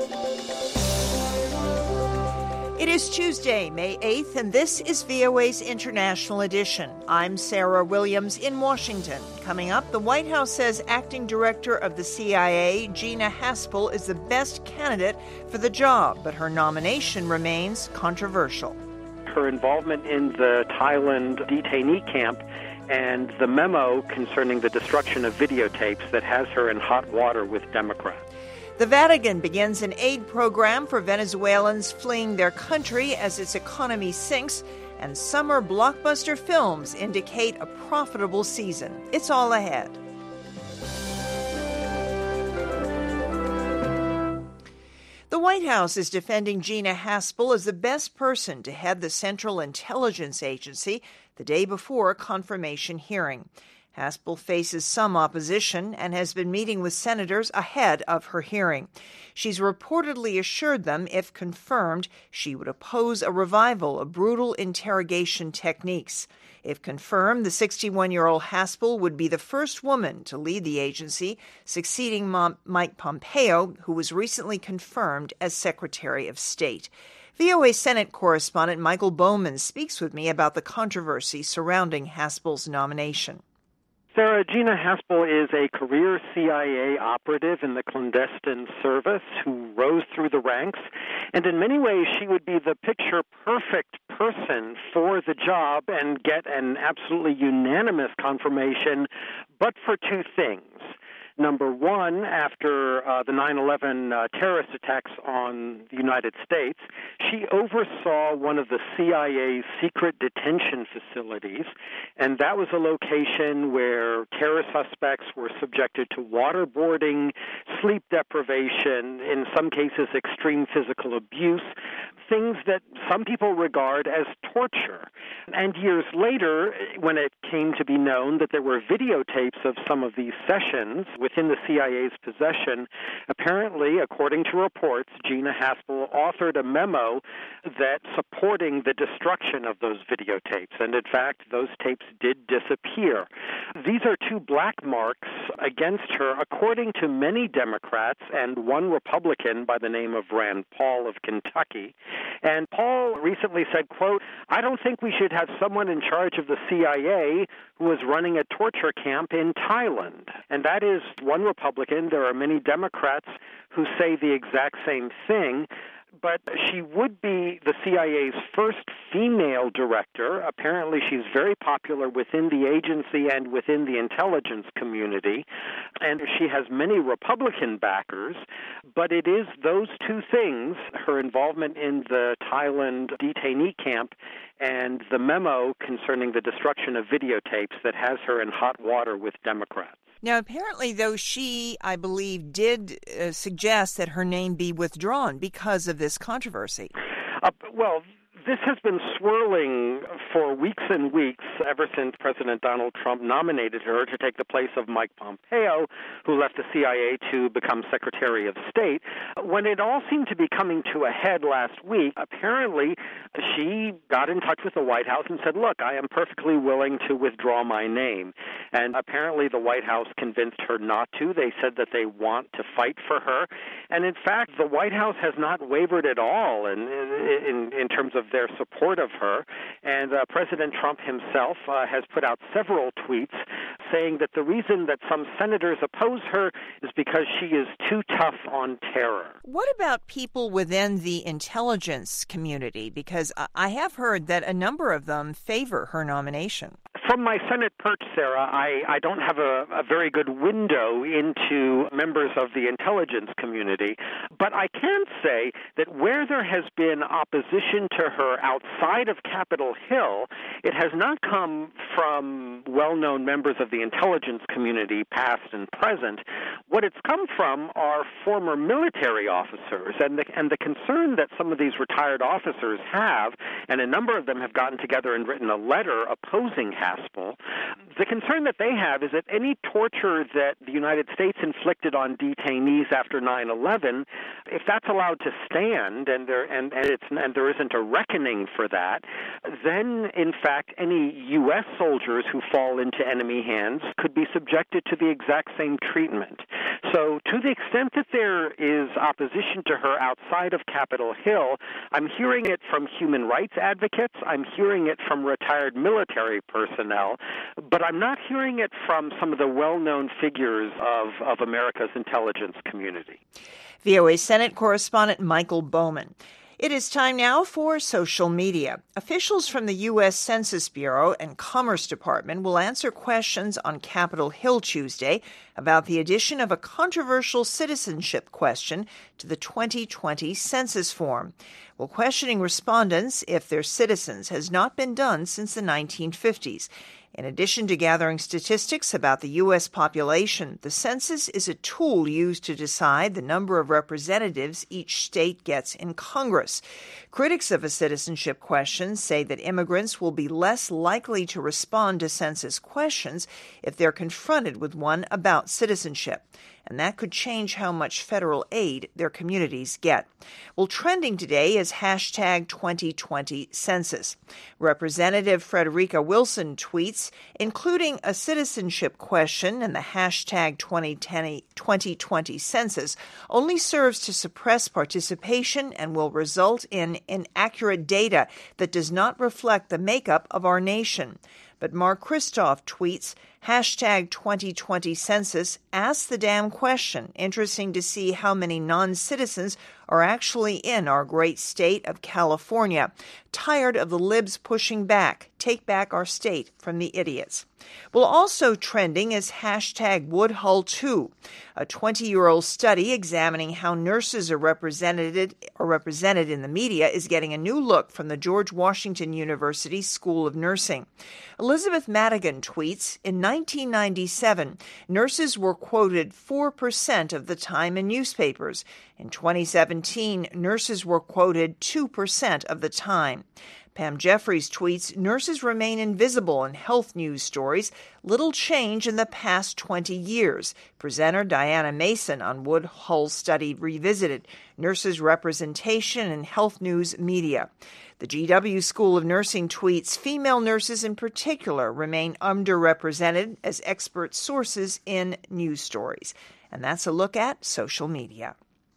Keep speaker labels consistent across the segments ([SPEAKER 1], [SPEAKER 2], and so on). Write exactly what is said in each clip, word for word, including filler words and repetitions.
[SPEAKER 1] It is Tuesday, May eighth, and this is V O A's International Edition. I'm Sarah Williams in Washington. Coming up, the White House says acting director of the C I A, Gina Haspel, is the best candidate for the job, but her nomination remains controversial.
[SPEAKER 2] Her involvement in the Thailand detainee camp and the memo concerning the destruction of videotapes that has her in hot water with Democrats.
[SPEAKER 1] The Vatican begins an aid program for Venezuelans fleeing their country as its economy sinks, and summer blockbuster films indicate a profitable season. It's all ahead. The White House is defending Gina Haspel as the best person to head the Central Intelligence Agency the day before a confirmation hearing. Haspel faces some opposition and has been meeting with senators ahead of her hearing. She's reportedly assured them, if confirmed, she would oppose a revival of brutal interrogation techniques. If confirmed, the sixty-one-year-old Haspel would be the first woman to lead the agency, succeeding Mike Pompeo, who was recently confirmed as Secretary of State. V O A Senate correspondent Michael Bowman speaks with me about the controversy surrounding Haspel's nomination.
[SPEAKER 2] Sarah, Gina Haspel is a career C I A operative in the clandestine service who rose through the ranks, and in many ways she would be the picture-perfect person for the job and get an absolutely unanimous confirmation, but for two things. Number one, after uh, the nine eleven uh, terrorist attacks on the United States, she oversaw one of the C I A's secret detention facilities, and that was a location where terror suspects were subjected to waterboarding, sleep deprivation, in some cases extreme physical abuse, things that some people regard as torture. And years later, when it came to be known that there were videotapes of some of these sessions within the C I A's possession, apparently, according to reports, Gina Haspel authored a memo that supporting the destruction of those videotapes. And in fact, those tapes did disappear. These are two black marks against her, according to many Democrats and one Republican by the name of Rand Paul of Kentucky. And Paul recently said, quote, "I don't think we should have someone in charge of the C I A who is running a torture camp in Thailand." And that is one Republican. There are many Democrats who say the exact same thing. But she would be the C I A's first female director. Apparently, she's very popular within the agency and within the intelligence community. And she has many Republican backers. But it is those two things, her involvement in the Thailand detainee camp and the memo concerning the destruction of videotapes, that has her in hot water with Democrats.
[SPEAKER 1] Now, apparently, though, she, I believe, did uh, suggest that her name be withdrawn because of this controversy.
[SPEAKER 2] Uh, well, this has been swirling for weeks and weeks ever since President Donald Trump nominated her to take the place of Mike Pompeo, who left the C I A to become Secretary of State. When it all seemed to be coming to a head last week, apparently she got in touch with the White House and said, look, I am perfectly willing to withdraw my name. And apparently the White House convinced her not to. They said that they want to fight for her. And in fact, the White House has not wavered at all in, in, in terms of their support of her. And uh, President Trump himself uh, has put out several tweets saying that the reason that some senators oppose her is because she is too tough on terror.
[SPEAKER 1] What about people within the intelligence community? Because I have heard that a number of them favor her nomination.
[SPEAKER 2] From my Senate perch, Sarah, I, I don't have a, a very good window into members of the intelligence community, but I can say that where there has been opposition to her outside of Capitol Hill, it has not come from well-known members of the intelligence community, past and present. What it's come from are former military officers, and the, and the concern that some of these retired officers have, and a number of them have gotten together and written a letter opposing Haspel. The concern that they have is that any torture that the United States inflicted on detainees after nine eleven, if that's allowed to stand and there and, and it's and there isn't a reckoning for that, then in fact any U S soldiers who fall into enemy hands could be subjected to the exact same treatment. So to the extent that there is opposition to her outside of Capitol Hill, I'm hearing it from human rights advocates, I'm hearing it from retired military personnel, but I'm not hearing it from some of the well-known figures of, of America's intelligence community.
[SPEAKER 1] V O A Senate correspondent Michael Bowman. It is time now for social media. Officials from the U S Census Bureau and Commerce Department will answer questions on Capitol Hill Tuesday about the addition of a controversial citizenship question to the twenty twenty census form. Well, questioning respondents if they're citizens has not been done since the nineteen fifties. In addition to gathering statistics about the U S population, the census is a tool used to decide the number of representatives each state gets in Congress. Critics of a citizenship question say that immigrants will be less likely to respond to census questions if they're confronted with one about citizenship, and that could change how much federal aid their communities get. Well, trending today is hashtag twenty twenty census. Representative Frederica Wilson tweets, including a citizenship question and the hashtag twenty twenty census only serves to suppress participation and will result in inaccurate data that does not reflect the makeup of our nation. But Mark Kristof tweets, hashtag twenty twenty census asks the damn question. Interesting to see how many non-citizens are actually in our great state of California. Tired of the libs pushing back. Take back our state from the idiots. Well, also trending is hashtag Woodhull two, a twenty-year-old study examining how nurses are represented, are represented in the media is getting a new look from the George Washington University School of Nursing. Elizabeth Madigan tweets, in nineteen ninety-seven, nurses were quoted four percent of the time in newspapers. In twenty seventeen, nurses were quoted two percent of the time. Pam Jeffries tweets, nurses remain invisible in health news stories. Little change in the past twenty years. Presenter Diana Mason on Woodhull Study Revisited, Nurses' Representation in Health News Media. The G W School of Nursing tweets, female nurses in particular remain underrepresented as expert sources in news stories. And that's a look at social media.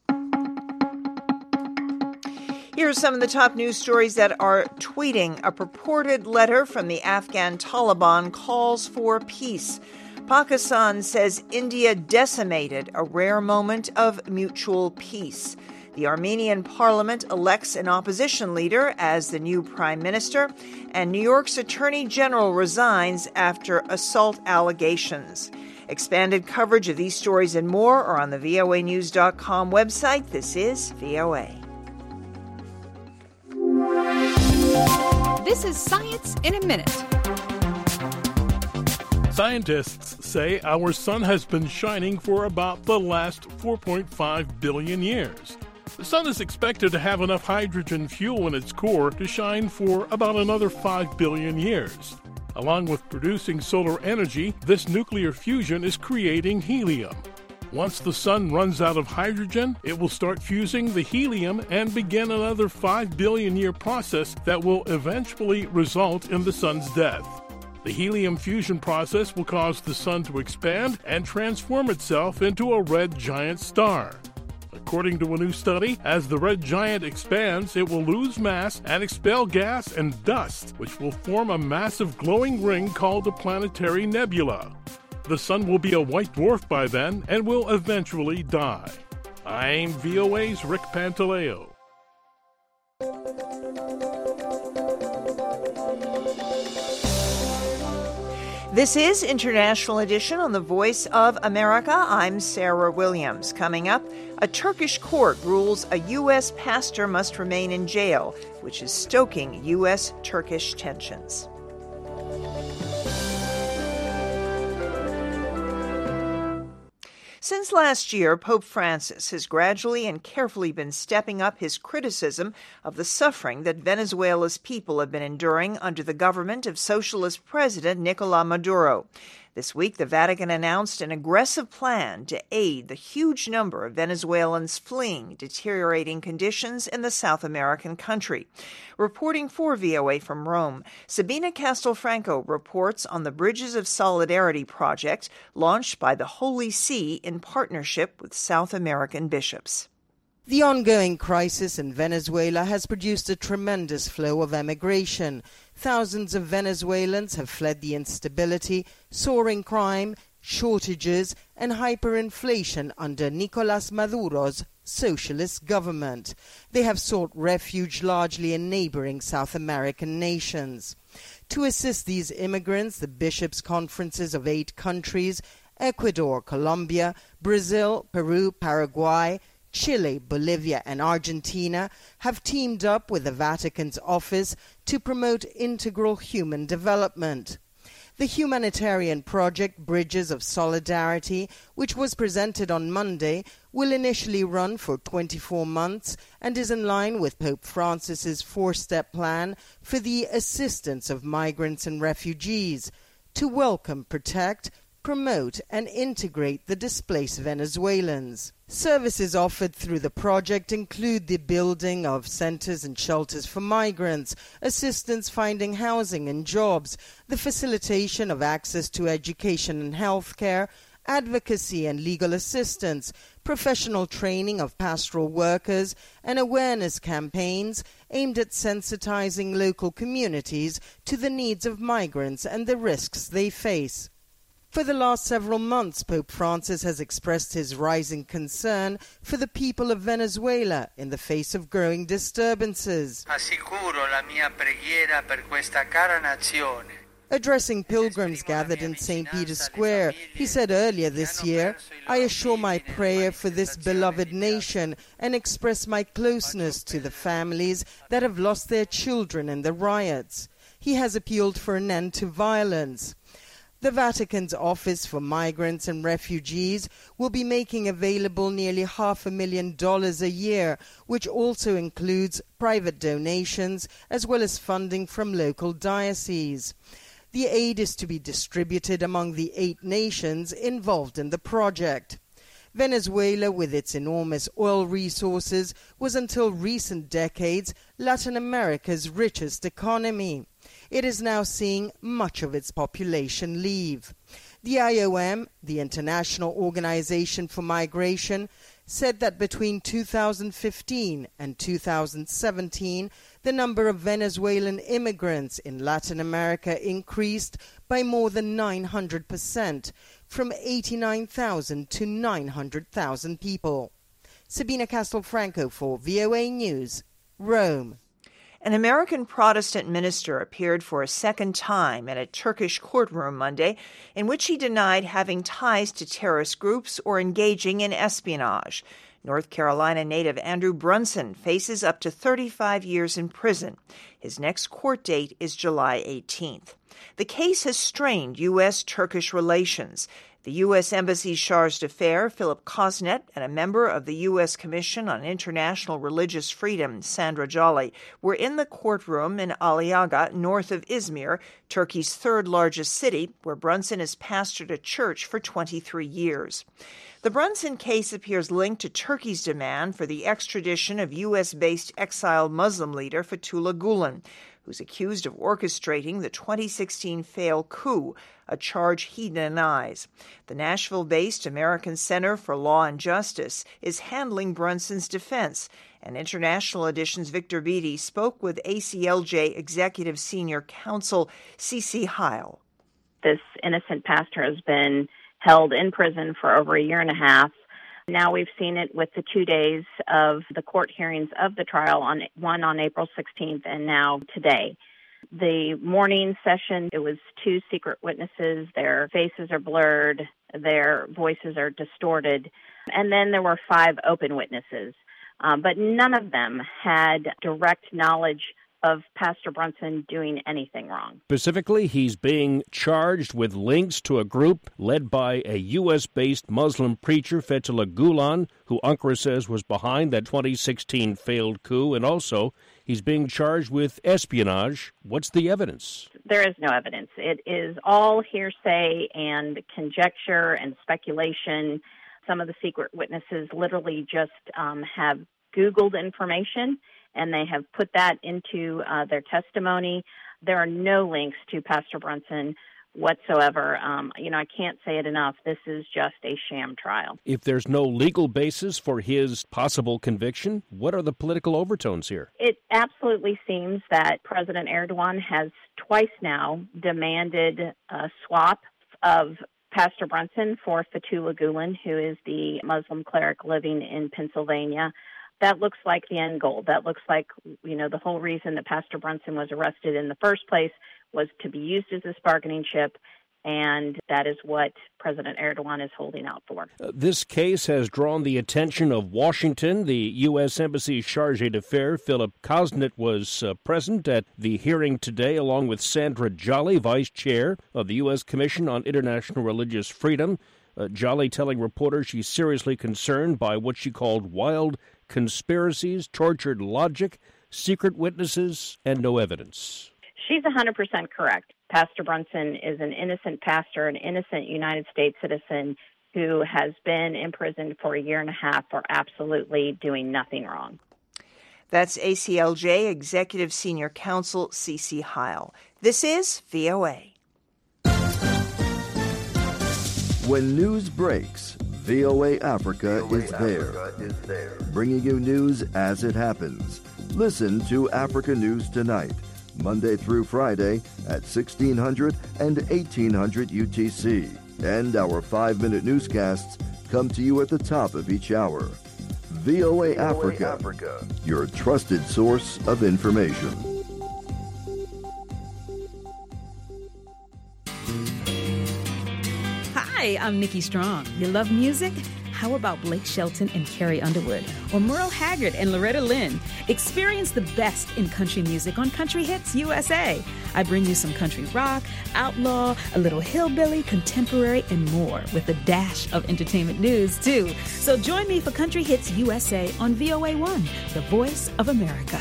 [SPEAKER 1] Here are some of the top news stories that are tweeting. A purported letter from the Afghan Taliban calls for peace. Pakistan says India decimated a rare moment of mutual peace. The Armenian parliament elects an opposition leader as the new prime minister, and New York's attorney general resigns after assault allegations. Expanded coverage of these stories and more are on the V O A news dot com website. This is V O A.
[SPEAKER 3] This is Science in a Minute.
[SPEAKER 4] Scientists say our sun has been shining for about the last four point five billion years. The sun is expected to have enough hydrogen fuel in its core to shine for about another five billion years. Along with producing solar energy, this nuclear fusion is creating helium. Once the sun runs out of hydrogen, it will start fusing the helium and begin another five billion year process that will eventually result in the sun's death. The helium fusion process will cause the sun to expand and transform itself into a red giant star. According to a new study, as the red giant expands, it will lose mass and expel gas and dust, which will form a massive glowing ring called a planetary nebula. The sun will be a white dwarf by then and will eventually die. I'm V O A's Rick Pantaleo.
[SPEAKER 1] This is International Edition on the Voice of America. I'm Sarah Williams. Coming up, a Turkish court rules a U S pastor must remain in jail, which is stoking U S Turkish tensions. Since last year, Pope Francis has gradually and carefully been stepping up his criticism of the suffering that Venezuela's people have been enduring under the government of socialist President Nicolás Maduro. This week, the Vatican announced an aggressive plan to aid the huge number of Venezuelans fleeing deteriorating conditions in the South American country. Reporting for V O A from Rome, Sabina Castelfranco reports on the Bridges of Solidarity project launched by the Holy See in partnership with South American bishops.
[SPEAKER 5] The ongoing crisis in Venezuela has produced a tremendous flow of emigration. Thousands of Venezuelans have fled the instability, soaring crime, shortages, and hyperinflation under Nicolás Maduro's socialist government. They have sought refuge largely in neighboring South American nations. To assist these immigrants, the bishops' conferences of eight countries, Ecuador, Colombia, Brazil, Peru, Paraguay, Chile, Bolivia, and Argentina have teamed up with the Vatican's office to promote integral human development. The humanitarian project Bridges of Solidarity, which was presented on Monday, will initially run for twenty-four months and is in line with Pope Francis's four-step plan for the assistance of migrants and refugees to welcome, protect, promote and integrate the displaced Venezuelans. Services offered through the project include the building of centers and shelters for migrants, assistance finding housing and jobs, the facilitation of access to education and health care, advocacy and legal assistance, professional training of pastoral workers, and awareness campaigns aimed at sensitizing local communities to the needs of migrants and the risks they face. For the last several months, Pope Francis has expressed his rising concern for the people of Venezuela in the face of growing disturbances.
[SPEAKER 6] Assicuro la mia preghiera per questa cara nazione.
[SPEAKER 5] Addressing pilgrims gathered in Saint Peter's Square, he said earlier this year, "I assure my prayer for this beloved nation and express my closeness to the families that have lost their children in the riots." He has appealed for an end to violence. The Vatican's Office for Migrants and Refugees will be making available nearly half a million dollars a year, which also includes private donations as well as funding from local dioceses. The aid is to be distributed among the eight nations involved in the project. Venezuela, with its enormous oil resources, was until recent decades Latin America's richest economy. It is now seeing much of its population leave. The I O M, the International Organization for Migration, said that between two thousand fifteen and two thousand seventeen, the number of Venezuelan immigrants in Latin America increased by more than nine hundred percent, from eighty-nine thousand to nine hundred thousand people. Sabina Castelfranco for V O A News, Rome.
[SPEAKER 1] An American Protestant minister appeared for a second time in a Turkish courtroom Monday, in which he denied having ties to terrorist groups or engaging in espionage. North Carolina native Andrew Brunson faces up to thirty-five years in prison. His next court date is July eighteenth. The case has strained U S Turkish relations. The U S Embassy's charge d'affaires, Philip Kosnet, and a member of the U S Commission on International Religious Freedom, Sandra Jolly, were in the courtroom in Aliaga, north of Izmir, Turkey's third-largest city, where Brunson has pastored a church for twenty-three years. The Brunson case appears linked to Turkey's demand for the extradition of U S-based exiled Muslim leader Fethullah Gulen, who's accused of orchestrating the twenty sixteen failed coup, a charge he denies. The Nashville-based American Center for Law and Justice is handling Brunson's defense, and International Edition's Victor Beattie spoke with A C L J Executive Senior Counsel Cece Heil.
[SPEAKER 7] This innocent pastor has been held in prison for over a year and a half. Now we've seen it with the two days of the court hearings of the trial, on one on April sixteenth and now today. The morning session, it was two secret witnesses. Their faces are blurred. Their voices are distorted. And then there were five open witnesses. Um, but none of them had direct knowledge of Pastor Brunson doing anything wrong.
[SPEAKER 8] Specifically, he's being charged with links to a group led by a U S-based Muslim preacher, Fethullah Gulen, who Ankara says was behind that twenty sixteen failed coup, and also he's being charged with espionage. What's the evidence?
[SPEAKER 7] There is no evidence. It is all hearsay and conjecture and speculation. Some of the secret witnesses literally just um, have Googled information, and they have put that into uh, their testimony. There are no links to Pastor Brunson whatsoever. Um, you know, I can't say it enough. This is just a sham trial.
[SPEAKER 8] If there's no legal basis for his possible conviction, what are the political overtones here?
[SPEAKER 7] It absolutely seems that President Erdogan has twice now demanded a swap of Pastor Brunson for Fethullah Gulen, who is the Muslim cleric living in Pennsylvania. That looks like the end goal. That looks like, you know, the whole reason that Pastor Brunson was arrested in the first place was to be used as this bargaining chip, and that is what President Erdogan is holding out for.
[SPEAKER 8] Uh, this case has drawn the attention of Washington. The U S. Embassy's charge d'affaires, Philip Kosnit, was uh, present at the hearing today, along with Sandra Jolly, vice chair of the U S. Commission on International Religious Freedom. Uh, Jolly telling reporters she's seriously concerned by what she called wild conspiracies, tortured logic, secret witnesses, and no evidence.
[SPEAKER 7] She's one hundred percent correct. Pastor Brunson is an innocent pastor, an innocent United States citizen who has been imprisoned for a year and a half for absolutely doing nothing wrong.
[SPEAKER 1] That's A C L J Executive Senior Counsel Cece Heil. This is V O A.
[SPEAKER 9] When news breaks, V O A Africa, V O A is, there, Africa is there, bringing you news as it happens. Listen to Africa News Tonight, Monday through Friday at sixteen hundred and eighteen hundred U T C. And our five-minute newscasts come to you at the top of each hour. V O A, V O A Africa, Africa, your trusted source of information.
[SPEAKER 10] Hi, I'm Nikki Strong. You love music? How about Blake Shelton and Carrie Underwood? Or Merle Haggard and Loretta Lynn? Experience the best in country music on Country Hits U S A. I bring you some country rock, outlaw, a little hillbilly, contemporary, and more, with a dash of entertainment news, too. So join me for Country Hits U S A on V O A one, the voice of America.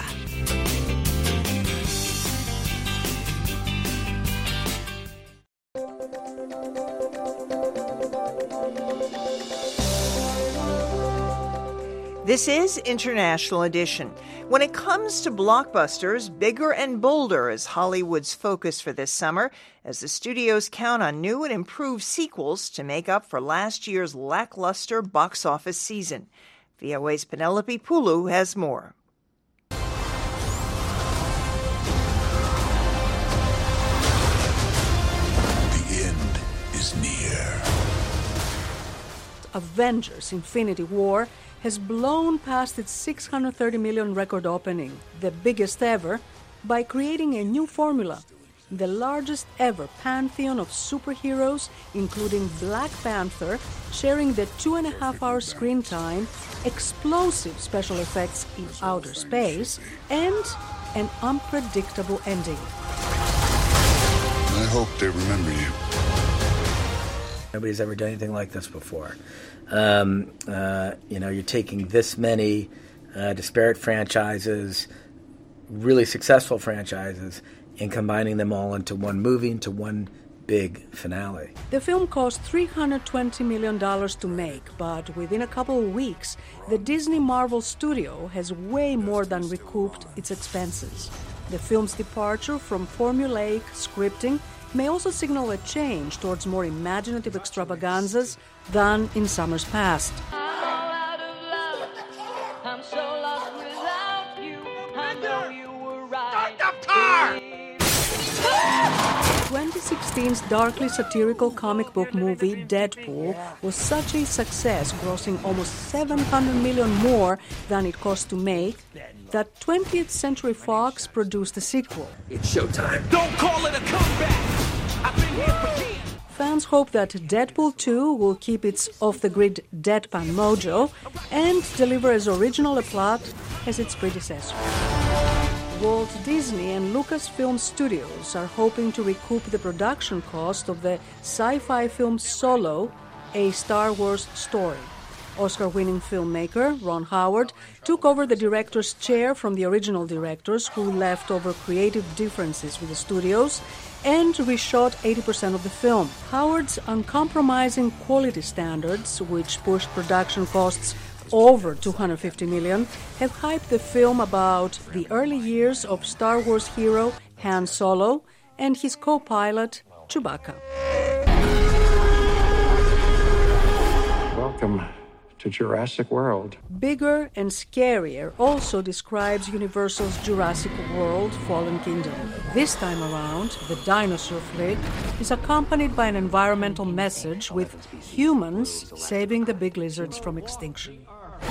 [SPEAKER 1] This is International Edition. When it comes to blockbusters, bigger and bolder is Hollywood's focus for this summer, as the studios count on new and improved sequels to make up for last year's lackluster box office season. V O A's Penelope Pulu has more.
[SPEAKER 11] The end is near.
[SPEAKER 12] Avengers: Infinity War has blown past its six hundred thirty million record opening, the biggest ever, by creating a new formula. The largest ever pantheon of superheroes, including Black Panther, sharing the two and a half hour screen time, explosive special effects in outer space, and an unpredictable ending.
[SPEAKER 11] I hope they remember you.
[SPEAKER 13] Nobody's ever done anything like this before. Um, uh, you know, you're taking this many uh, disparate franchises, really successful franchises, and combining them all into one movie, into one big finale.
[SPEAKER 12] The film cost three hundred twenty million dollars to make, but within a couple of weeks, the Disney Marvel studio has way more than recouped its expenses. The film's departure from formulaic scripting may also signal a change towards more imaginative extravaganzas than in summers past. twenty sixteen's darkly satirical comic book movie Deadpool was such a success, grossing almost seven hundred million dollars more than it cost to make, that twentieth Century Fox produced a sequel.
[SPEAKER 14] It's showtime. Don't call it a comeback. I've been here for years.
[SPEAKER 12] Fans hope that Deadpool two will keep its off-the-grid deadpan mojo and deliver as original a plot as its predecessor. Walt Disney and Lucasfilm Studios are hoping to recoup the production cost of the sci-fi film Solo, a Star Wars story. Oscar-winning filmmaker Ron Howard took over the director's chair from the original directors, who left over creative differences with the studios and reshot eighty percent of the film. Howard's uncompromising quality standards, which pushed production costs over two hundred fifty million dollars, have hyped the film about the early years of Star Wars hero Han Solo and his co-pilot Chewbacca.
[SPEAKER 15] Welcome to Jurassic World.
[SPEAKER 12] Bigger and Scarier also describes Universal's Jurassic World Fallen Kingdom. This time around, the dinosaur flick is accompanied by an environmental message with humans saving the big lizards from extinction.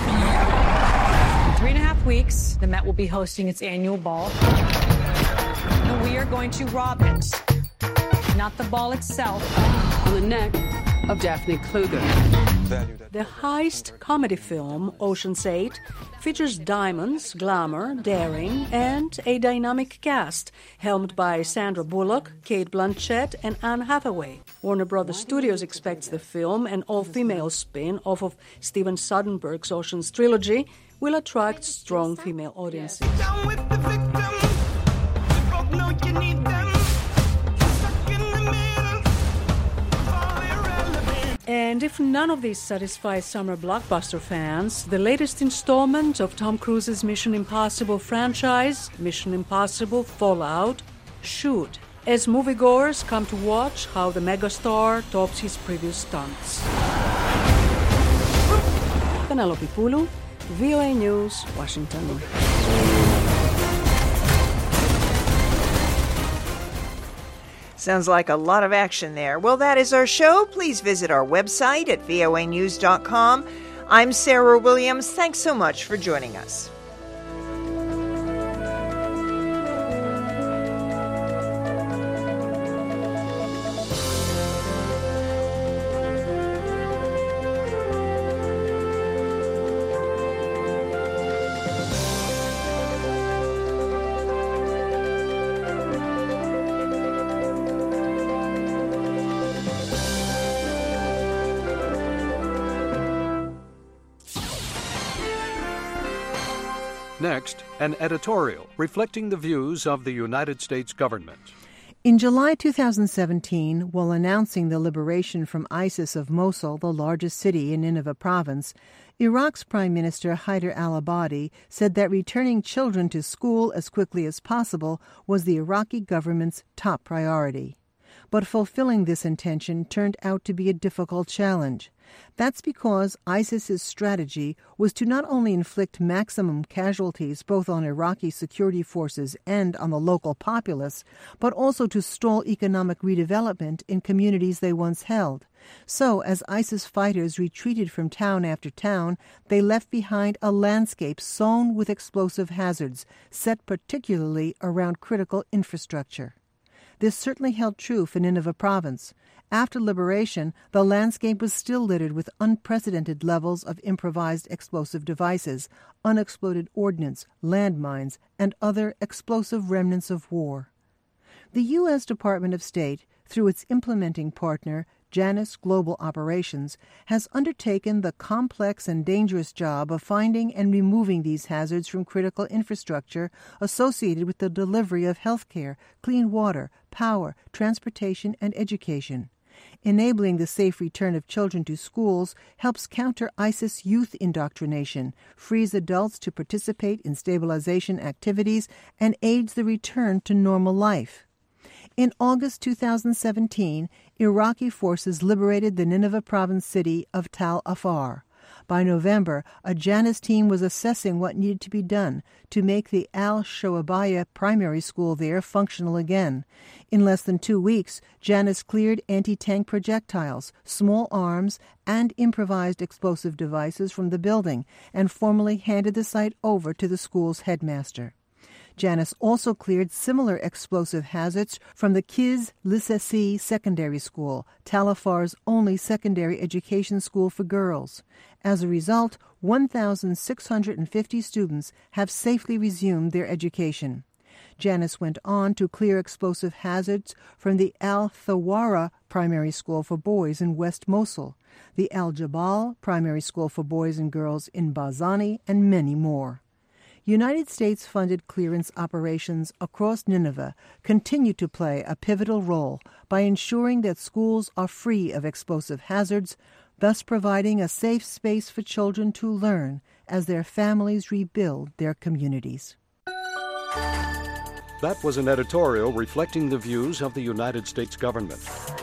[SPEAKER 16] In three and a half weeks, the Met will be hosting its annual ball. And we are going to rob it, not the ball itself.
[SPEAKER 17] On the neck of Daphne Kluger.
[SPEAKER 12] The heist comedy film Ocean's Eight features diamonds, glamour, daring, and a dynamic cast helmed by Sandra Bullock, Cate Blanchett, and Anne Hathaway. Warner Brothers Studios expects the film, an all-female spin-off of Steven Soderbergh's Ocean's trilogy, will attract strong female audiences. And if none of these satisfies summer blockbuster fans, the latest installment of Tom Cruise's Mission Impossible franchise, Mission Impossible Fallout, should, as moviegoers come to watch how the megastar tops his previous stunts. Penelope Poulou, V O A News, Washington.
[SPEAKER 1] Sounds like a lot of action there. Well, that is our show. Please visit our website at voa news dot com. I'm Sarah Williams. Thanks so much for joining us.
[SPEAKER 18] Next, an editorial reflecting the views of the United States government.
[SPEAKER 19] In July two thousand seventeen, while announcing the liberation from ISIS of Mosul, the largest city in Nineveh province, Iraq's Prime Minister Haider al-Abadi said that returning children to school as quickly as possible was the Iraqi government's top priority. But fulfilling this intention turned out to be a difficult challenge. That's because ISIS's strategy was to not only inflict maximum casualties both on Iraqi security forces and on the local populace, but also to stall economic redevelopment in communities they once held. So, as ISIS fighters retreated from town after town, they left behind a landscape sown with explosive hazards, set particularly around critical infrastructure. This certainly held true for Nineveh province. After liberation, the landscape was still littered with unprecedented levels of improvised explosive devices, unexploded ordnance, landmines, and other explosive remnants of war. The U S Department of State, through its implementing partner, Janus Global Operations, has undertaken the complex and dangerous job of finding and removing these hazards from critical infrastructure associated with the delivery of health care, clean water, power, transportation, and education. Enabling the safe return of children to schools helps counter ISIS youth indoctrination, frees adults to participate in stabilization activities, and aids the return to normal life. In August two thousand seventeen, Iraqi forces liberated the Nineveh province city of Tal Afar. By November, a Janus team was assessing what needed to be done to make the Al-Shoaibaya primary school there functional again. In less than two weeks, Janus cleared anti-tank projectiles, small arms, and improvised explosive devices from the building and formally handed the site over to the school's headmaster. Janus also cleared similar explosive hazards from the Kiz Lisesi Secondary School, Tal Afar's only secondary education school for girls. As a result, one thousand six hundred fifty students have safely resumed their education. Janice went on to clear explosive hazards from the Al-Thawara Primary School for Boys in West Mosul, the Al-Jabal Primary School for Boys and Girls in Bazani, and many more. United States-funded clearance operations across Nineveh continue to play a pivotal role by ensuring that schools are free of explosive hazards, thus providing a safe space for children to learn as their families rebuild their communities.
[SPEAKER 18] That was an editorial reflecting the views of the United States government.